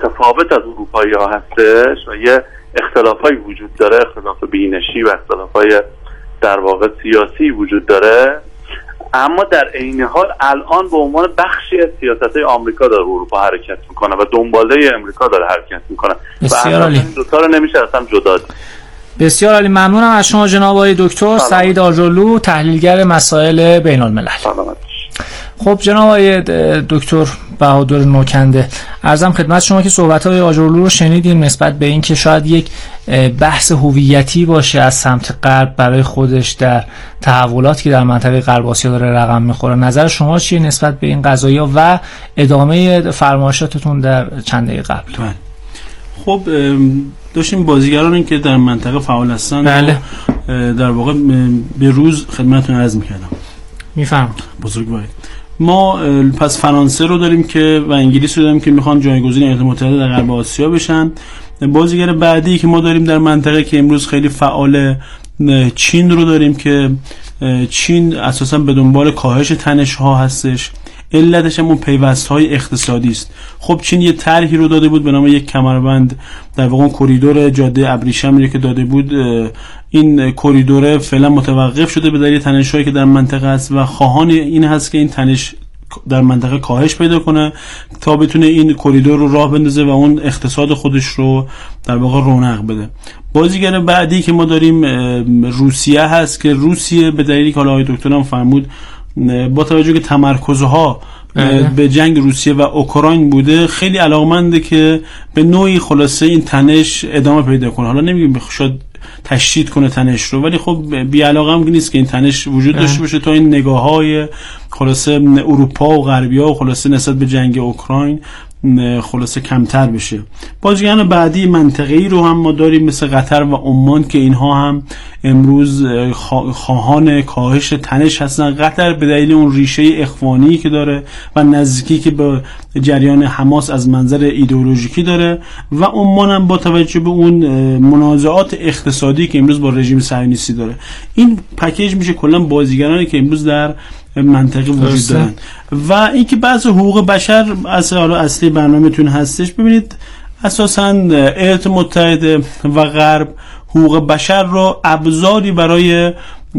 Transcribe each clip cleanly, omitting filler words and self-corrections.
متفاوت از اروپایی ها هستش و یه اختلافایی وجود داره، اختلاف بینشی و اختلافای در واقع سیاسی وجود داره، اما در عین حال الان به عنوان بخشی از سیاست‌های آمریکا داره اروپا حرکت میکنه و دنباله امریکا داره حرکت میکنه و این دو تا رو نمیشه اصلا جدا دید. بسیار عالی، ممنونم از شما جناب آقای دکتر سعید آجرلو، تحلیلگر مسائل بین الملل. خب جناب آقای دکتر بهادر نوکنده، عرضم خدمت شما که صحبت‌های آجرلو رو شنیدیم نسبت به این که شاید یک بحث هویتی باشه از سمت غرب برای خودش در تحولاتی که در منطقه غرب آسیا داره رقم میخوره. نظر شما چیه نسبت به این قضایا و ادامه فرمایشاتتون در چند دقیقه قبل؟ خب داشتیم بازیگرانی که در منطقه فعال هستن بله. در واقع به روز خدمتتون عرض می‌کردم. میفهمم بزرگوار. ما پس فرانسه رو داریم که و انگلیس رو داریم که میخوان جایگزین ایالات متحده در غرب آسیا بشن. بازیگر بعدی که ما داریم در منطقه که امروز خیلی فعال، چین رو داریم که چین اساسا به دنبال کاهش تنش‌ها هستش. علتش هم اون پیوست‌های اقتصادی است. خب چین یه طرحی رو داده بود به نام یک کمربند، در واقع کریدور جاده ابریشم که داده بود. این کریدور فعلا متوقف شده به دلیل تنش‌هایی که در منطقه است و خواهان این هست که این تنش در منطقه کاهش پیدا کنه تا بتونه این کریدور رو راه بندازه و اون اقتصاد خودش رو در واقع رونق بده. بازیگر بعدی که ما داریم روسیه هست که روسیه به دلیلی که حالا آقای دکتر هم فرمود با توجه که تمرکزها به جنگ روسیه و اوکراین بوده، خیلی علاقمنده که به نوعی خلاصه این تنش ادامه پیدا کنه. حالا نمیگیم شاید تشدید کنه تنش رو، ولی خب بی علاقه هم نیست که این تنش وجود داشته باشه تا این نگاه‌های خلاصه اروپا و غربی‌ها و خلاصه نسبت به جنگ اوکراین خلاصه کمتر بشه. بازیگران بعدی منطقه‌ای رو هم ما داریم مثل قطر و عمان که اینها هم امروز خواهان کاهش تنش هستن. قطر به دلیل اون ریشه اخوانی که داره و نزدیکی که به جریان حماس از منظر ایدئولوژیکی داره و عمان هم با توجه به اون منازعات اقتصادی که امروز با رژیم صهیونیستی داره. این پکیج میشه کلا بازیگرانی که امروز در منطقه وجود دارن. و اینکه بعضی حقوق بشر از اصلی برنامه‌تون هستش، ببینید اساساً ایالات متحده و غرب حقوق بشر رو ابزاری برای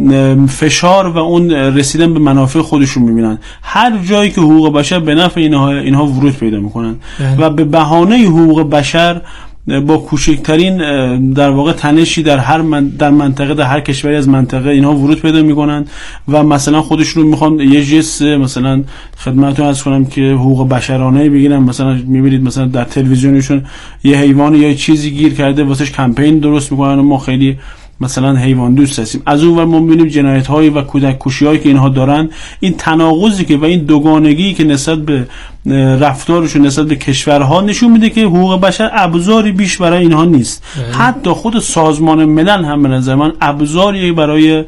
فشار و اون رسیدن به منافع خودشون می‌بینن. هر جایی که حقوق بشر به نفع اینها ورود پیدا می‌کنن و به بهانه حقوق بشر با کوچکترین در واقع تنشی در منطقه در هر کشوری از منطقه اینها ورود پیدا میکنن و مثلا خودشون رو میخوان یه جست مثلا خدمتتون عرض کنم که حقوق بشرانه بگیرن. مثلا میبینید مثلا در تلویزیونشون یه حیوان یا چیزی گیر کرده واسش کمپین درست میکنن و ما خیلی مثلا حیوان دوست هستیم. از اون ور ما می‌بینیم جنایت‌هایی و کودک کشی‌هایی که اینها دارن، این تناقضی که و این دوگانگی که نسبت به رفتارشون نسبت به کشورها نشون میده که حقوق بشر ابزاری بیش برای اینها نیست. حتی خود سازمان ملل هم به نظر من ابزاری برای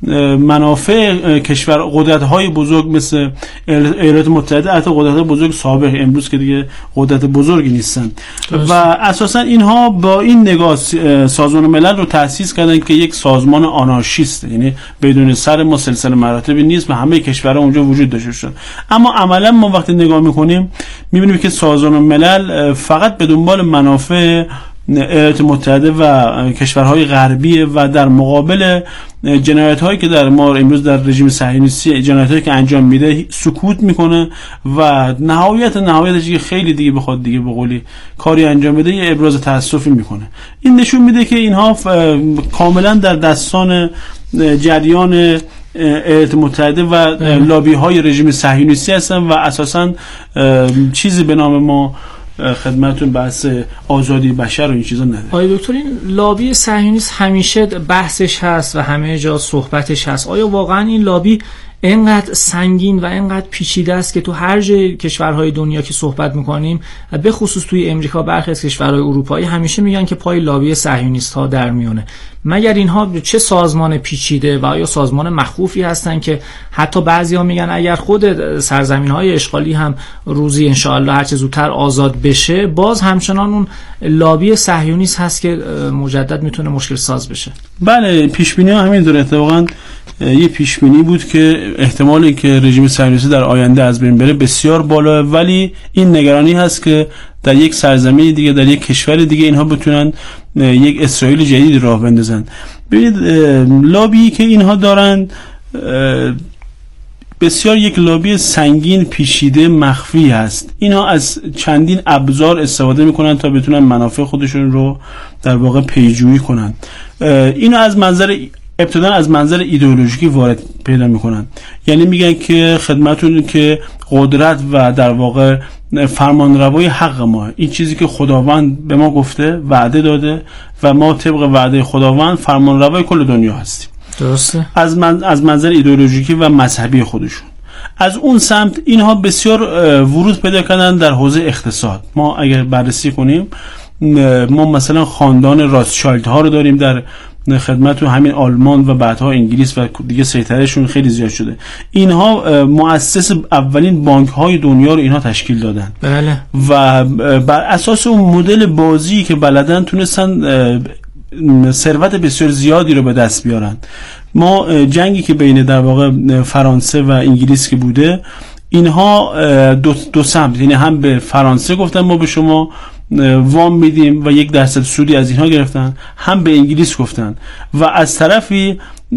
منافع کشور قدرت‌های بزرگ مثل ایالات متحده، حتی قدرت‌های بزرگ سابق امروز که دیگه قدرت بزرگی نیستن و اساسا اینها با این نگاه سازمان ملل رو تأسیس کردن که یک سازمان آنارشیست، یعنی بدون سر ما سلسله مراتبی نیست و همه کشورها اونجا وجود داشته. اما عملا ما وقتی نگاه می‌کنیم می‌بینیم که سازمان ملل فقط به دنبال منافع ایالات متحده و کشورهای غربی و در مقابل جنایت‌هایی که در ما امروز در رژیم صهیونیستی جنایت‌هایی که انجام میده سکوت میکنه و نهایتش که خیلی دیگه بخواد دیگه به قولی کاری انجام بده یه ابراز تأسفی میکنه. این نشون میده که اینها کاملا در دستان جریان ایالات متحده و لابی‌های رژیم صهیونیستی هستن و اساساً چیزی به نام ما خدمتون بحث آزادی بشر و این چیزا نداره. آیا دکتر این لابی صهیونیست همیشه بحثش هست و همه جا صحبتش هست، آیا واقعا این لابی اینقدر سنگین و اینقدر پیچیده است که تو هر جای کشورهای دنیا که صحبت میکنیم، به خصوص توی امریکا برخی از کشورهای اروپایی همیشه میگن که پای لابی صهیونیست ها در میونه؟ مگر اینها چه سازمان پیچیده و یا سازمان مخوفی هستن که حتی بعضیا میگن اگر خود سرزمین‌های اشغالی هم روزی انشاءالله هر چه زودتر آزاد بشه، باز همچنان اون لابی صهیونیست هست که مجدد میتونه مشکل ساز بشه؟ بله، پیش‌بینی ها همینطوره. اتفاقاً یه پیش‌بینی بود که احتمالی که رژیم صهیونیستی در آینده از بین بره بسیار بالا، ولی این نگرانی هست که در یک سرزمین دیگه، در یک کشور دیگه اینها بتونن یک اسرائیل جدید راه بندازن. ببینید لابی که اینها دارن بسیار یک لابی سنگین، پیچیده، مخفی هست. اینها از چندین ابزار استفاده میکنن تا بتونن منافع خودشون رو در واقع پیجویی کنن. اینو از منظر ابتدا از منظر ایدئولوژیکی وارد پیدا میکنن، یعنی میگن که خدمتون که قدرت و در واقع فرمانروای حق ما، این چیزی که خداوند به ما گفته، وعده داده و ما طبق وعده خداوند فرمانروای کل دنیا هستیم. درسته. از منظر ایدئولوژیکی و مذهبی خودشون. از اون سمت اینها بسیار ورود پیدا کردن در حوزه اقتصاد. ما اگر بررسی کنیم، ما مثلا خاندان راثشایلد ها رو داریم در خدمت همین آلمان و بعدها انگلیس و دیگه سیطرهشون خیلی زیاد شده. اینها مؤسس اولین بانک های دنیا رو اینها تشکیل دادن. بله. و بر اساس اون مدل بازی که بلدن تونستن ثروت بسیار زیادی رو به دست بیارن. ما جنگی که بین در واقع فرانسه و انگلیس که بوده، اینها دو سمت، یعنی هم به فرانسه گفتن ما به شما وام میدیم و 1% سودی از اینها گرفتن، هم به انگلیس گفتن و از طرفی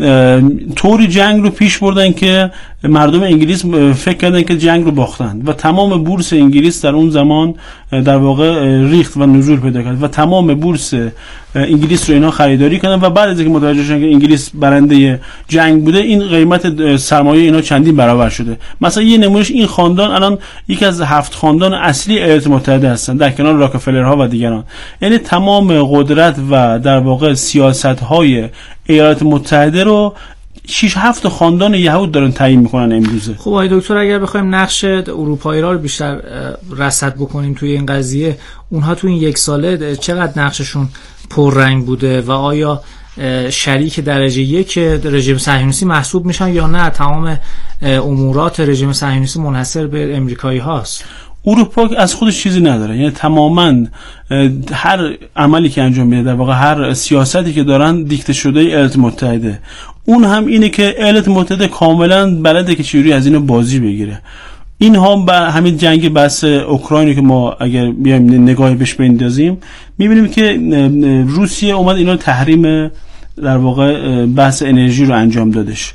طوری جنگ رو پیش بردن که مردم انگلیس فکر کردن که جنگ رو باختن و تمام بورس انگلیس در اون زمان در واقع ریخت و نزول پیدا کرد و تمام بورس انگلیس رو اینا خریداری کردن و بعد از اینکه متوجه شدن که انگلیس برنده جنگ بوده، این قیمت سرمایه اینا چندین برابر شده. مثلا یه نمونهش این خاندان الان یکی از 7 خاندان اصلی ایالات متحده هستن در کنار راکفلرها و دیگران. یعنی تمام قدرت و در واقع سیاست‌های ایالات متحده رو 6-7 خاندان یهود دارن تعیین میکنن امروزه. خب آقای دکتر، اگر بخوایم نقش اروپایی را بیشتر رصد بکنیم توی این قضیه، اونها توی این 1 ساله چقدر نقششون پررنگ بوده و آیا شریک درجه 1 رژیم صهیونیستی محسوب میشن یا نه تمام امورات رژیم صهیونیستی منحصر به امریکایی هاست؟ اروپا از خودش چیزی نداره، یعنی تماما هر عملی که انجام میده، در واقع هر سیاستی که دارن دیکته شده ایالات متحده. اون هم اینه که ایالات متحده کاملا بلده که چجوری از اینو بازی بگیره. این هم همین جنگ بحث اوکراینی که ما اگر بیایم نگاهی بهش بندازیم، میبینیم که روسیه اومد اینا تحریم در واقع بحث انرژی رو انجام دادش.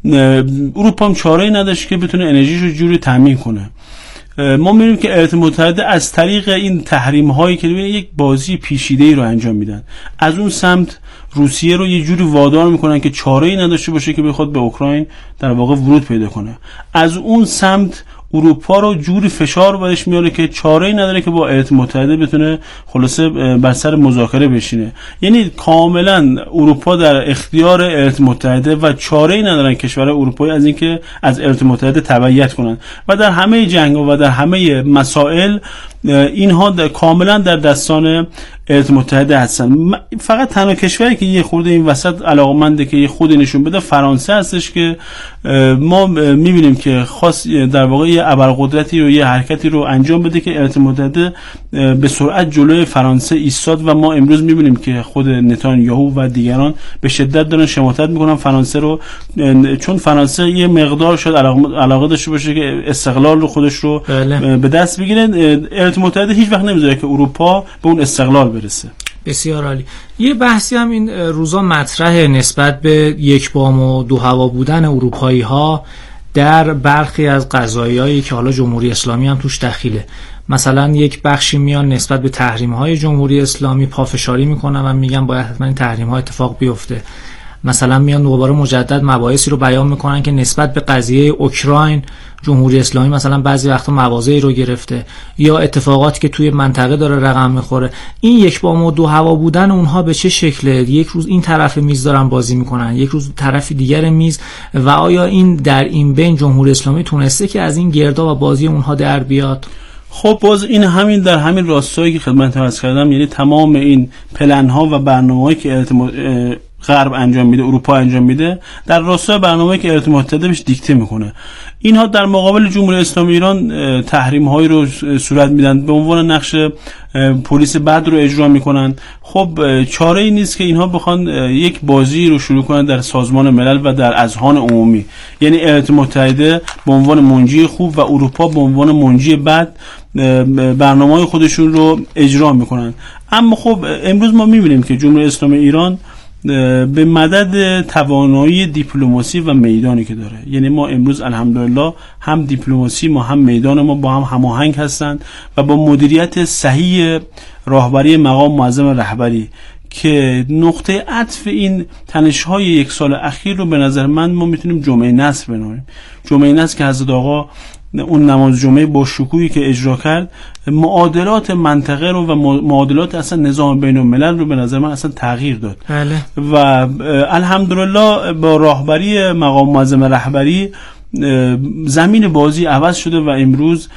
اروپا هم چاره‌ای نداشت که بتونه انرژیش رو جوری تامین کنه. ما می‌بینیم که ایالات متحده از طریق این تحریم هایی که یک بازی پیچیده‌ای رو انجام میدن. از اون سمت روسیه رو یه جوری وادار میکنن که چاره‌ای نداشته باشه که بخواد به اوکراین در واقع ورود پیدا کنه. از اون سمت اروپا رو جوری فشار برش میاره که چاره‌ای نداره که با ایالات متحده بتونه خلاصه بر سر مذاکره بشینه. یعنی کاملا اروپا در اختیار ایالات متحده و چاره‌ای ندارن کشورهای اروپایی از اینکه از ایالات متحده تبعیت کنن و در همه جنگ‌ها و در همه مسائل اینها کاملا در دستان ایالات متحده هستن. فقط تنها کشوری که یه خورده این وسط علاقمنده که یه خودی نشون بده فرانسه هستش که ما می‌بینیم که خاص در واقع یه ابرقدرتی رو یه حرکتی رو انجام بده که ایالات متحده به سرعت جلوی فرانسه ایستاد و ما امروز می‌بینیم که خود نتانیاهو و دیگران به شدت دارن شماتت می‌کنن فرانسه رو، چون فرانسه یه مقدار شاید علاقه داشته باشه که استقلال رو خودش رو به دست بگیره. ایالات متحده هیچ وقت نمی‌ذاره که اروپا به اون استقلال برسه. بسیار عالی. یه بحثی هم این روزا مطرح نسبت به یک بام و دو هوا بودن اروپایی ها در برخی از قضایایی که حالا جمهوری اسلامی هم توش دخیله. مثلا یک بخشی میان نسبت به تحریم های جمهوری اسلامی پافشاری میکنن و میگن باید حتما این تحریم ها اتفاق بیفته. مثلا میان دوباره مجدد مباحثی رو بیان میکنن که نسبت به قضیه اوکراین جمهوری اسلامی مثلا بعضی وقتا مواضعی رو گرفته یا اتفاقاتی که توی منطقه داره رقم میخوره. این یک بام و دو هوا بودن اونها به چه شکله؟ یک روز این طرف میز دارن بازی میکنن، یک روز طرف دیگر میز، و آیا این در این بین جمهوری اسلامی تونسته که از این گردا و بازی اونها در بیاد؟ خب باز این همین در همین راستایی که خدمت عرض کردم، یعنی تمام این پلن ها و برنامه‌هایی که غرب انجام میده، اروپا انجام میده، در راستای برنامه‌ای که ایالات متحده بهش دیکته میکنه. اینها در مقابل جمهوری اسلامی ایران تحریم هایی رو صورت میدن به عنوان نقش پلیس بد رو اجرا میکنن. خب چاره ای نیست که اینها بخوان یک بازی رو شروع کنن در سازمان ملل و در اذهان عمومی، یعنی ایالات متحده به عنوان منجی خوب و اروپا به عنوان منجی بد برنامه‌های خودشون رو اجرا میکنن. اما خب امروز ما میبینیم که جمهوری اسلامی ایران به مدد توانایی دیپلماسی و میدانی که داره، یعنی ما امروز الحمدلله هم دیپلماسی ما هم میدان ما با هم هماهنگ هستند و با مدیریت صحیح راهبری مقام معظم رهبری که نقطه عطف این تنش‌های یک سال اخیر رو به نظر من ما میتونیم جمعه نصر بنامیم. جمعه نصر که حضرت آقا اون نماز جمعه با شکوهی که اجرا کرد معادلات منطقه رو و معادلات اصلا نظام بین الملل رو به نظر من اصلا تغییر داد. بله. و الحمدلله با راهبری مقام معظم رهبری زمین بازی عوض شده و امروز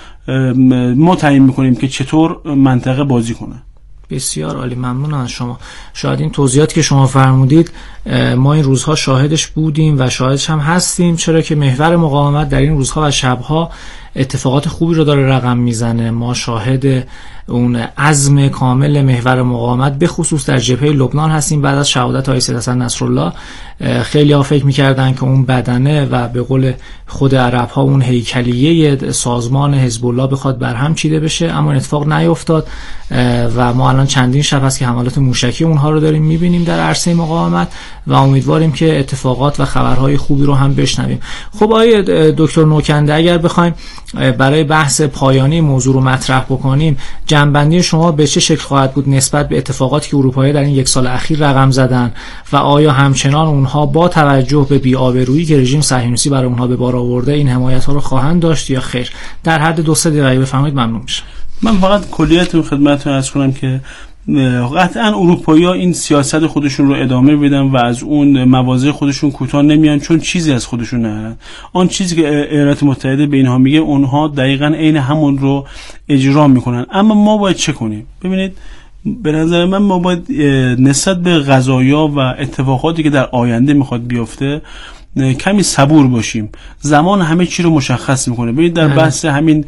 ما تعیین میکنیم که چطور منطقه بازی کنه. بسیار عالی، ممنون از شما. شاید این توضیحاتی که شما فرمودید ما این روزها شاهدش بودیم و شاهدش هم هستیم، چرا که محور مقاومت در این روزها و شبها اتفاقات خوبی رو داره رقم میزنه. ما شاهد اون عزم کامل محور مقاومت به خصوص در جبهه لبنان هستیم. بعد از شهادت آقای سید حسن نصرالله خیلی ها فکر میکردن که اون بدنه و به قول خود عرب ها اون هیکلیه سازمان حزب الله بخواد برهم چیده بشه، اما این اتفاق نیفتاد و ما الان چندین شب هست که حملات موشکی اونها رو داریم میبینیم در عرصه مقاومت و امیدواریم که اتفاقات و خبرهای خوبی رو هم بشنویم. خب آقای دکتر نوکنده، اگر بخوایم برای بحث پایانی موضوع رو مطرح بکنیم، جنبندی شما به چه شکل خواهد بود نسبت به اتفاقاتی که اروپایی در این یک سال اخیر رقم زدن و آیا همچنان اونها با توجه به بی‌آبرویی که رژیم صهیونیستی برای اونها به بار آورده این حمایت ها رو خواهند داشت یا خیر؟ در حد 2-3 دقیقه بفرمایید، ممنون میشم. من فقط کلیت خدمتتون عرض کنم که قطعا اروپایی‌ها این سیاست خودشون رو ادامه بدن و از اون مواضع خودشون کوتاه نمیان، چون چیزی از خودشون ندارن. آن چیزی که ایالات متحده به اینها میگه اونها دقیقاً عین همون رو اجرا میکنن. اما ما باید چه کنیم؟ ببینید، به نظر من ما باید نسبت به قضایا و اتفاقاتی که در آینده میخواد بیفته کمی صبور باشیم. زمان همه چی رو مشخص میکنه. ببینید در بحث همین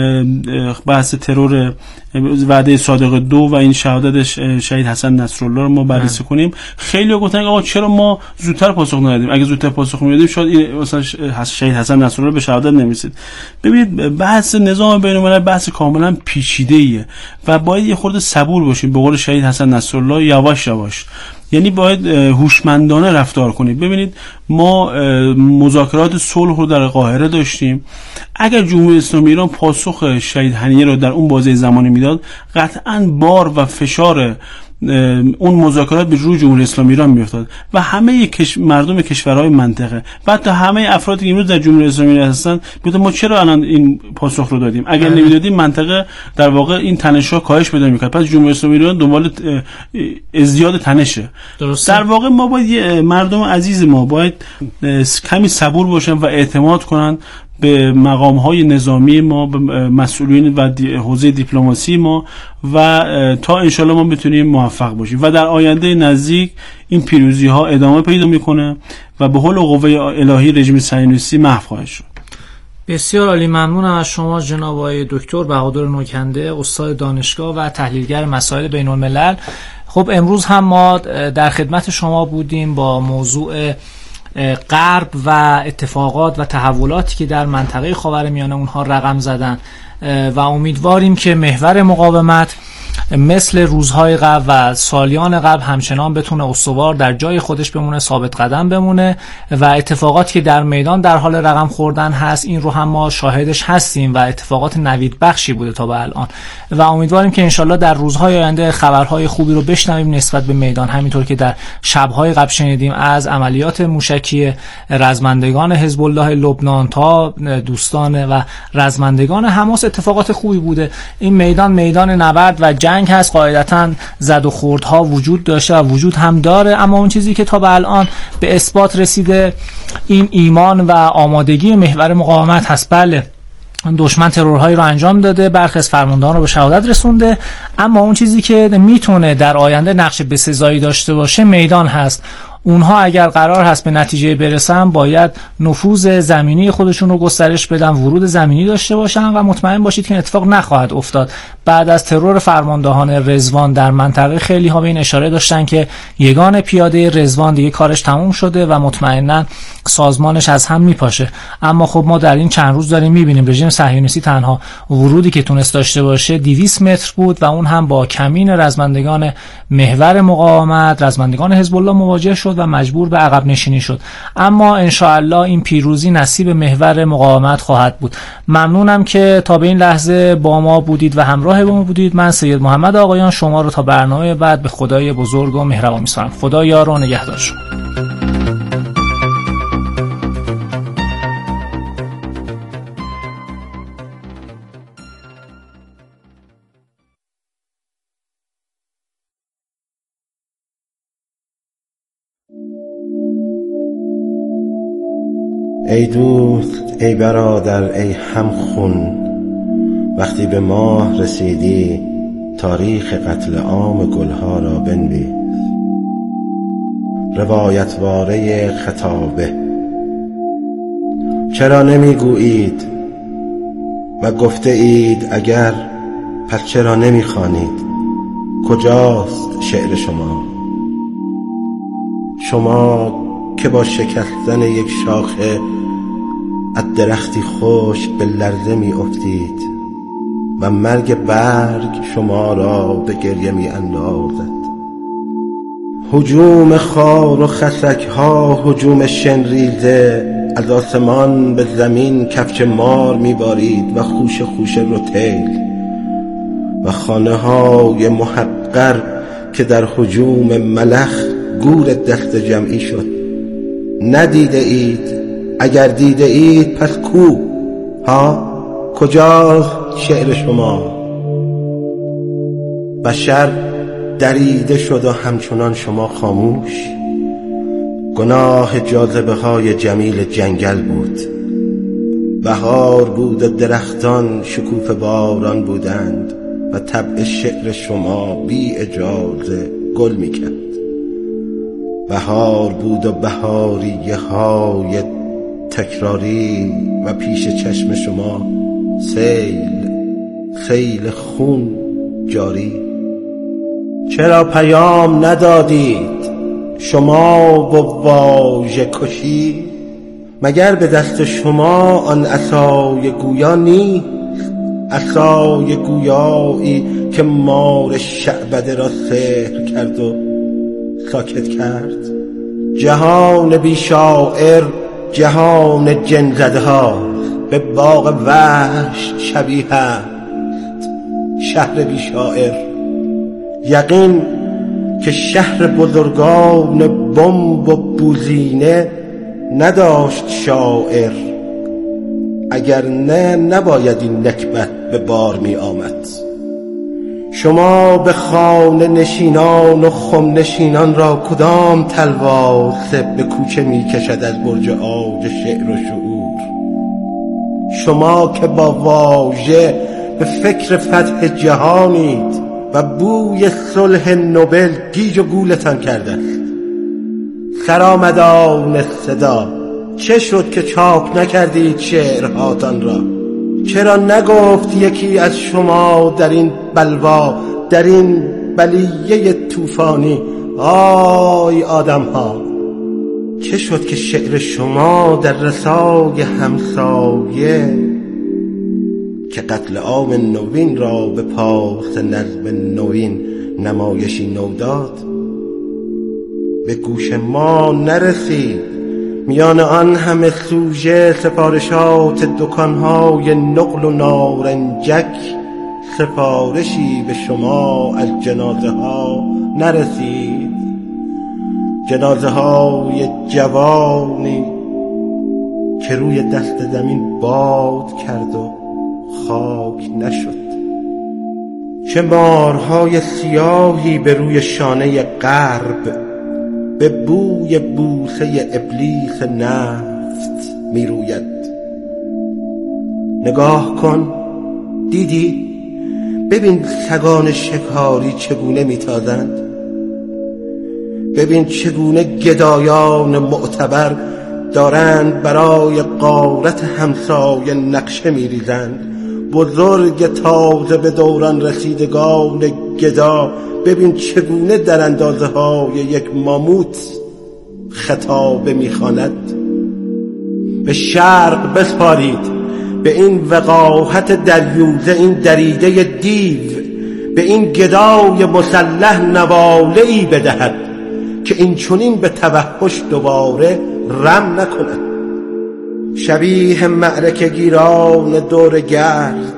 بحث ترور وعده صادق 2 و این شهادت شهید حسن نصرالله رو ما بررسی کنیم، خیلی ها گفتن آقا چرا ما زودتر پاسخ ندادیم؟ اگه زودتر پاسخ میدادیم شاید مثلا شهید حسن نصرالله به شهادت نمیرسید. ببینید بحث نظام بین الملل بحث کاملا پیچیده‌ایه و باید یه خورده صبور باشیم. به قول شهید حسن نصرالله یواش یواش، یعنی باید هوشمندانه رفتار کنید. ببینید ما مذاکرات صلح رو در قاهره داشتیم. اگر جمهوری اسلامی ایران پاسخ شهید هنیه رو در اون بازه زمانی میداد، قطعاً بار و فشار اون مذاکرات به روی جمهوری اسلامی ایران میافتاد و همه مردم کشورهای منطقه و حتی همه افرادی که امروز در جمهوری اسلامی ایران هستن میگن ما چرا الان این پاسخ رو دادیم؟ اگر نمیدادیم منطقه در واقع این تنش‌ها کاهش پیدا می‌کرد. پس جمهوری اسلامی ایران دنبال ازدیاد تنشه. درسته. در واقع ما باید مردم عزیز ما باید کمی صبور باشن و اعتماد کنن به مقام‌های نظامی ما، به مسئولین و حوزه دیپلماسی ما و تا انشالله ما بتونیم موفق باشیم و در آینده نزدیک این پیروزی‌ها ادامه پیدا می‌کنه و به حول و قوه الهی رژیم صهیونیستی محو خواهد شد. بسیار عالی، ممنونم از شما جناب آقای دکتر بهادر نوکنده، استاد دانشگاه و تحلیلگر مسائل بین الملل. خب امروز هم ما در خدمت شما بودیم با موضوع غرب و اتفاقات و تحولاتی که در منطقه خاورمیانه اونها رقم زدن و امیدواریم که محور مقاومت مثل روزهای قبل و سالیان قبل همچنان بتونه استوار در جای خودش بمونه، ثابت قدم بمونه و اتفاقاتی که در میدان در حال رقم خوردن هست این رو هم ما شاهدش هستیم و اتفاقات نوید بخشی بوده تا به الان و امیدواریم که انشالله در روزهای آینده خبرهای خوبی رو بشنویم نسبت به میدان، همینطور که در شبهای قبل شنیدیم از عملیات موشکی رزمندگان حزب الله لبنان تا دوستان و رزمندگان حماس اتفاقات خوبی بوده. این میدان نبرد و جنگ هست، قاعدتاً زد و خوردها وجود داشته و وجود هم داره، اما اون چیزی که تا به الان به اثبات رسیده این ایمان و آمادگی محور مقاومت هست. بله دشمن ترورهایی رو انجام داده، برخی از فرماندهان رو به شهادت رسونده، اما اون چیزی که میتونه در آینده نقش بسزایی داشته باشه میدان هست. اونها اگر قرار هست به نتیجه برسن باید نفوذ زمینی خودشون رو گسترش بدن، ورود زمینی داشته باشن و مطمئن باشید که این اتفاق نخواهد افتاد. بعد از ترور فرماندهان رضوان در منطقه خیلی ها به این اشاره داشتن که یگان پیاده رضوان دیگه کارش تموم شده و مطمئنا سازمانش از هم میپاشه. اما خب ما در این چند روز داریم میبینیم رژیم صهیونیستی تنها ورودی که تونست داشته باشه 200 متر بود و اون هم با کمین رزمندگان محور مقاومت، رزمندگان حزب الله مواجه شد و مجبور به عقب نشینی شد. اما انشاءالله این پیروزی نصیب محور مقاومت خواهد بود. ممنونم که تا به این لحظه با ما بودید و همراه با ما بودید. من سید محمد آقایان شما رو تا برنامه بعد به خدای بزرگ و مهربان می‌سپارم. خدا یار و نگهدار شما. ای دوست، ای برادر، ای همخون، وقتی به ماه رسیدی تاریخ قتل عام گلها را بنویس. روایتواره خطابه. چرا نمیگویید و گفته اید اگر، پس چرا نمیخوانید؟ کجاست شعر شما؟ شما که با شکستن یک شاخه از درختی خشک به لرزه می افتید و مرگ برگ شما را به گریه می اندازد. هجوم خار و خسک ها، هجوم شنریزه از آسمان به زمین کفچ مار می بارید و خوش خوش روتیل و خانه های محقر که در هجوم ملخ گور دست جمعی شد. ندیده اید؟ اگر دیده اید پس کو؟ ها؟ کجاست شعر شما؟ بشر دریده شد و همچنان شما خاموش. گناه جاذبه های جمیل جنگل بود. بهار بود و درختان شکوفه باران بودند و طبع شعر شما بی اجازه گل میکرد. بهار بود و بهاریه های تکراری و پیش چشم شما سیل خون جاری. چرا پیام ندادید شما با واژه کشی؟ مگر به دست شما آن عصای گویا نیست؟ عصای گویایی که مار شعبده را سحر کرد و ساکت کرد. جهان بی شاعر جهان جن زده ها به باغ وحش شبیه است. شهر بی شاعر، یقین که شهر بزرگان بمب و بوزینه نداشت شاعر، اگر نه نباید این نکبت به بار می آمد. شما به خانه نشینان و خم نشینان را کدام تلوار به کوچه می کشد از برج آج شعر و شعور؟ شما که با واژه به فکر فتح جهانید و بوی صلح نوبل گیج و گولتان کرده است. سرآمدان صدا، چه شد که چاپ نکردید شعرهاتان را؟ چرا نگفت یکی از شما در این بلوا، در این بلیه طوفانی، آی آدم ها؟ چه شد که شعر شما در رسای همسایه که قتل عام نوین را به پاس نظم نوین نمایشی نو داد به گوش ما نرسید؟ میان آن همه سوژه سفارشات دکانهای نقل و نارنجک سفارشی به شما از جنازه ها نرسید؟ جنازه های جوانی که روی دست زمین باد کرد و خاک نشد. چه مارهای سیاهی به روی شانه غرب به بوی بوسه ابلیس نفت می روید. نگاه کن، دیدی؟ ببین سگان شکاری چگونه می تازند. ببین چگونه گدایان معتبر دارند برای غارت همسایه نقشه می‌ریزند. بزرگ تازه به دوران رسیدگان گدا ببین چگونه در اندازه های یک ماموت خطابه میخواند. به شرق بسپارید، به این وقاحت دریوزه، این دریده دیو، به این گدای مسلح نواله‌ای بدهد که این چنین به توحش دوباره رم نکند. شبیه معرکه گیران دور گرد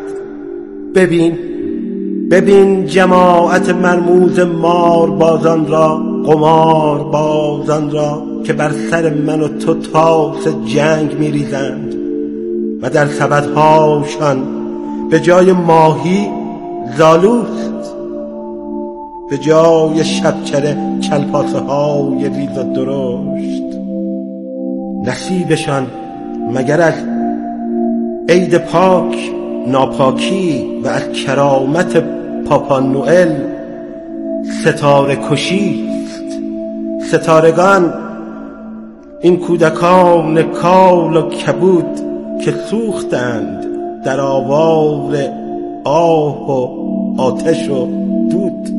ببین جماعت مرموز مار بازان را، قمار بازان را که بر سر من و تو تاس جنگ می‌ریزند و در سبدهاشان به جای ماهی زالوست، به جای شبچره کلپاسه های ریز و درشت. نصیبشان مگر از عید پاک ناپاکی و از کرامت پاپا نوئل ستاره کشیست. ستارگان این کودکان کال و کبود که سوختند در آوار آه و آتش و دود.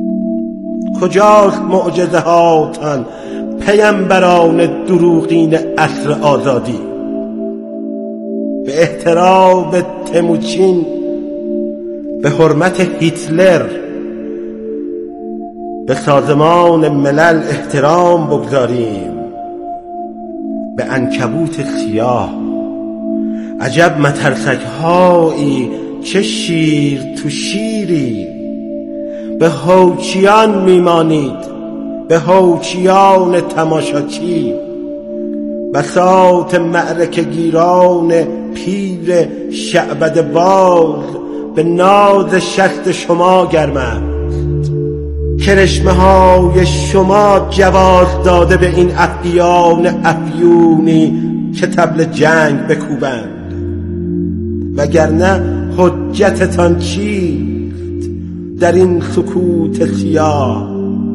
کجاست معجزه هاتان پیامبران دروغین عصر آزادی؟ به احترام تموچین، به حرمت هیتلر، به سازمان ملل احترام بگذاریم. به عنکبوت سیاه عجب مترسک هایی، چه شیر تو شیری. به هوچیان میمانید، به هوچیان تماشاچی. بساط معرکه گیران پیر شعبد باز به ناز شست شما گرم است. کرشمه های شما جواز داده به این افیان افیونی که طبل جنگ بکوبند. وگرنه حجتتان چیست در این سکوت سیاه؟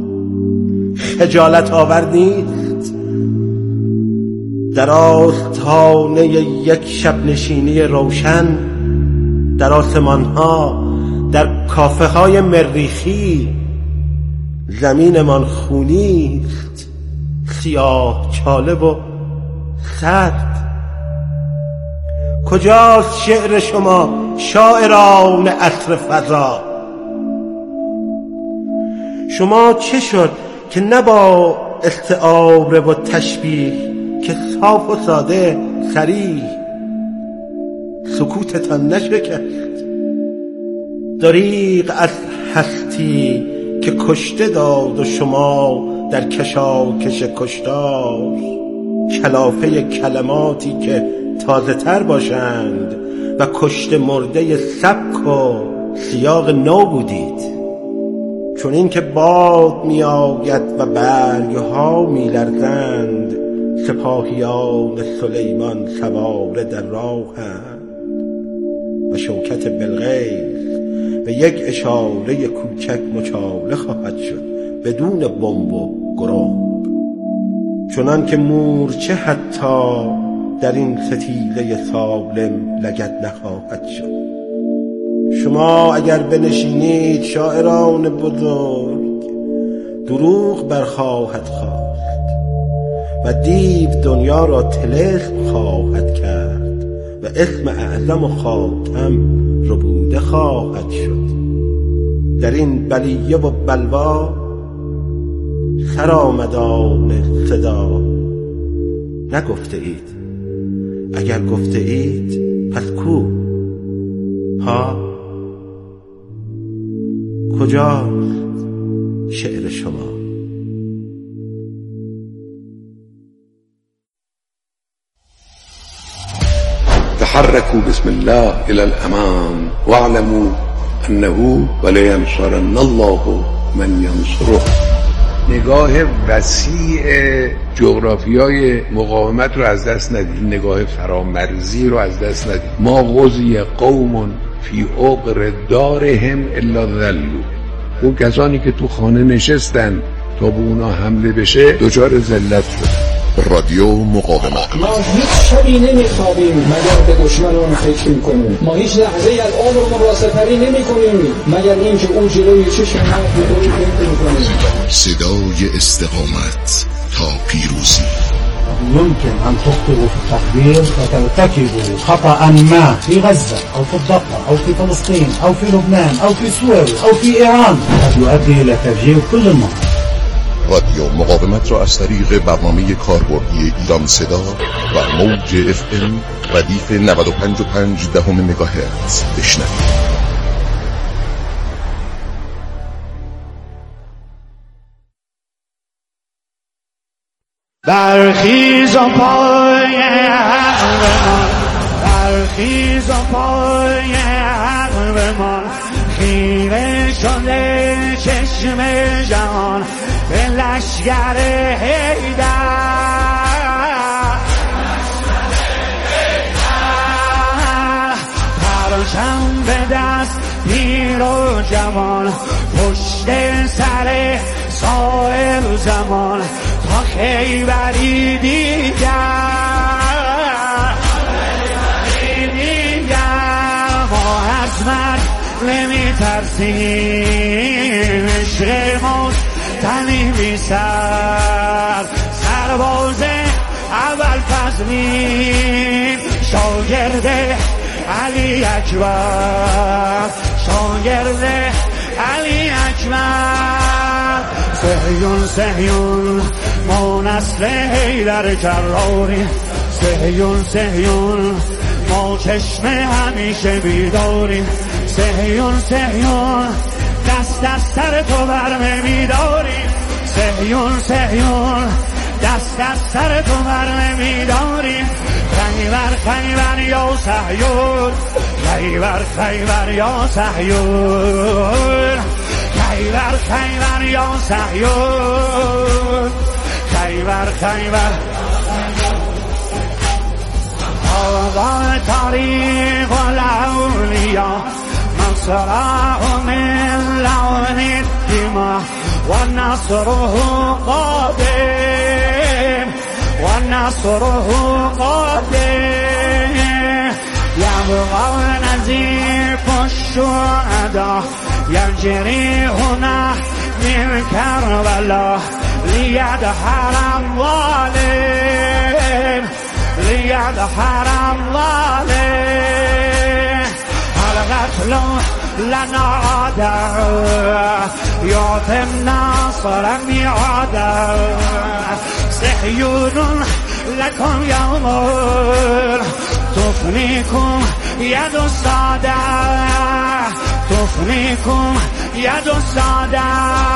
خجالت آور نیست در آستانه یک شب نشینی روشن در آسمان ها، در کافه های مریخی زمینمان خونیست، سیاه چاله و سرد. کجاست شعر شما شاعران عصر فضا؟ شما چه شد که نه با استعاره و تشبیه که صاف و ساده صریح سکوتتان نشکست؟ دریغ از هستی که کشته داد و شما در کشاکش کشتار کلافه کلماتی که تازه تر باشند و کشته مرده سبک و سیاق نو بودید. چون این که باد می آید و برگها می لرزند، سپاهیان سلیمان سواره در راهند و شوکت بلقیس به یک اشاره کوچک مچاله خواهد شد بدون بمب و گرنگ. چنان که مورچه حتی در این ستیزه سالم لگد نخواهد شد. شما اگر بنشینید شاعران بزرگ، دروغ برخواهد خواست و دیو دنیا را طلسم خواهد کرد و اسم اعظم و خاتم ربوده خواهد شد. در این بلیه و بلوا سرآمدان صدا نگفته اید. اگر گفته اید پس کو؟ ها؟ کجاست شعر شما؟ تحركوا بسم الله إلى الأمام واعلموا أنه ولينصرن الله من ينصره. نگاه وسیع جغرافیای مقاومت رو از دست ندید، نگاه فرامرزی رو از دست ندید. ما غزی قوم فی عقر دارهم الا ذلوا. اون کسانی که تو خانه نشستن تا به اونا حمله بشه دچار ذلت شد. رادیو مقاومت. ما هیچ شبی نمیخوابیم مگر به دشمنان فکر میکنیم. ما هیچ لحظه از عمرمون را سپری نمیکنیم مگر اینکه اون جلوی چشم ما رو فکر میکنیم. صدای استقامت تا پیروزی. يمكن أن تخطئوا في التقدير وترتكبوا خطأ ما في غزة أو في الضفة أو في فلسطين أو في لبنان أو في سوريا أو في إيران قد يؤدي إلى تفجير كل المناطق. رادیو مقاومت را از طریق برنامه کاربردی ایران صدا و موج FM ردیف 95.5 مگاهرتز بشنوید. برخیز و پای حقمان، برخیز و پای حقمان، خیره شده چشم جهان به لشگر حیدر. پرچم به دست پیر و جوان، پشت سر سایر زمان تا خیبری دیگر، ما از مرد نمی ترسیم، عشق ماست تنیمی سرباز اول فضلیم، شاگرد علی اکبر، شاگرد علی اکبر. صهیون صهیون ما نسل حیدر کراری، صهیون صهیون ما چشم همیشه بیداریم، صهیون صهیون دست از سر تو برمه میداریم، صهیون صهیون دست از سر تو برمه میداریم. خیبر خیبر یا صهیون، خیبر خیبر یا صهیون، خیبر خیبر یا صهیون، خیبر خیبر. آقا طریق الاولیا مصرع من لون الدماء ونصره قادم، ونصره قادم. يبقى نزيف الشهداء يجري هنا من كربلاء ليدحر الظالم، ليدحر الظالم. القتل لنا عادة يعطي ناصرا ميعادا، صهيون لكم يوم تفنيكم يد السادة، تفنيكم يد السادة.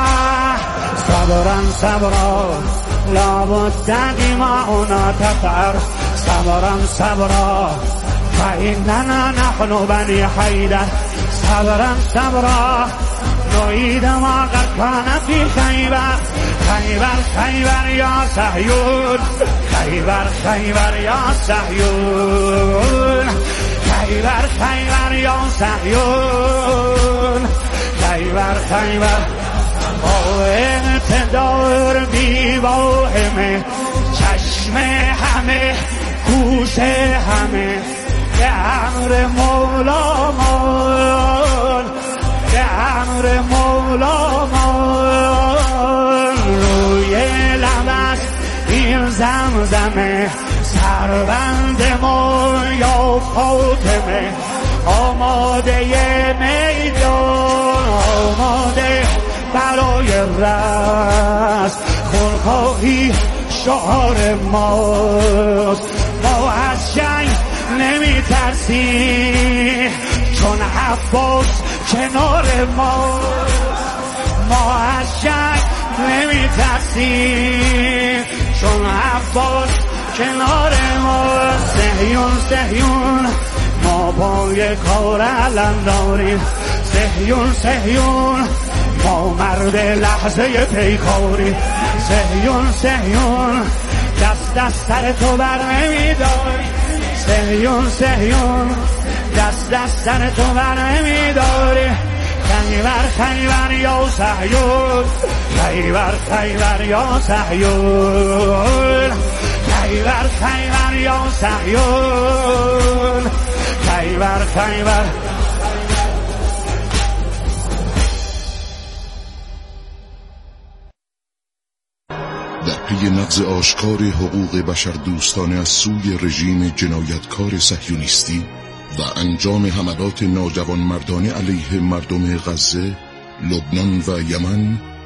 صبرا صبرا لابد دماؤنا تفعر، صبرا صبرا فإننا نحن بني حيدر، صبرا صبرا نعيد ما قد كان في خيبر. خيبر خيبر يا صهيون، خيبر خيبر يا صهيون، خيبر خيبر يا صهيون، خيبر خيبر. اقتدار بیواهمه، چشم همه گوش همه به امر مولامان، به امر مولامان. روی لبش این زمزمه سربند ما یا فاطمه، آماده میدان، آماده برای رست. خونخواهی شعار ماست، ما از جنگ نمی ترسیم چون عباس کنار ماست، ما از جنگ نمی ترسیم چون عباس کنار ماست. صهیون صهیون ما پای کار علم داریم، صهیون صهیون ما مرد لحظه پیکاری، صهیون صهیون دست از سر تو برنمیداری، صهیون صهیون دست از سر تو برنمیداری. خیبر خیبر یا صهیون خیبر خیبر یا صهیون خیبر خیبر یا صهیون خیبر خیبر. در پی نقض آشکار حقوق بشر دوستانه از سوی رژیم جنایتکار صهیونیستی و انجام حملات ناجوانمردانه علیه مردم غزه، لبنان و یمن،